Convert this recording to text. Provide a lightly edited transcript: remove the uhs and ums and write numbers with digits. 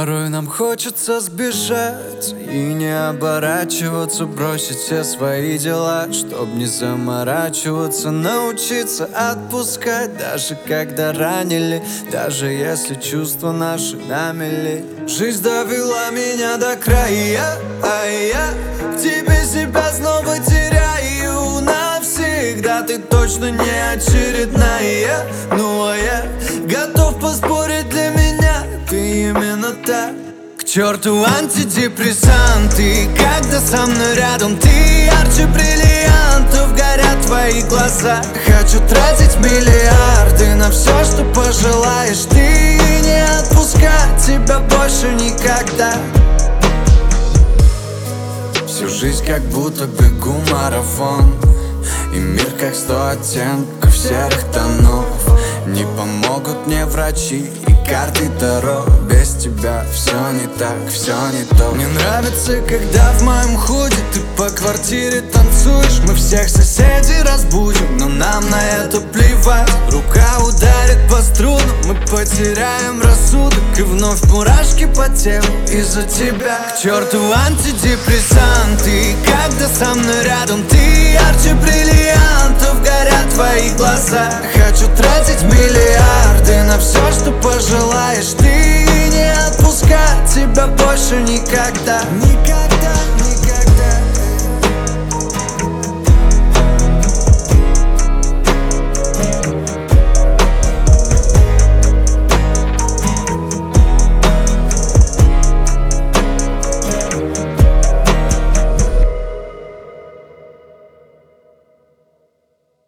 Порой нам хочется сбежать и не оборачиваться, бросить все свои дела, чтоб не заморачиваться, научиться отпускать, даже когда ранили, даже если чувства наши намели. Жизнь довела меня до края, а я в тебе себя снова теряю навсегда. Ты точно не очередная, ну а я готов поспорить, для меня ты именно так. К черту антидепрессанты, когда со мной рядом ты ярче бриллиантов, горят твои глаза. Хочу тратить миллиарды на все, что пожелаешь ты, и не отпускать тебя больше никогда. Всю жизнь как будто бегу марафон, и мир как 100 оттенков серых тонов. Не помогут мне врачи и карты Таро. Без тебя все не так, все не то. Мне нравится, когда в моем худи ты по квартире танцуешь. Мы всех соседей разбудим, но нам на это плевать. Рука ударит по струнам, мы потеряем рассудок, и вновь мурашки по телу из-за тебя. К черту антидепрессанты, когда со мной рядом ты ярче бриллиантов, горят твои глаза. Хочу тратить миллиарды на все, что пожелаешь ты, и не отпускать тебя больше никогда. Никогда.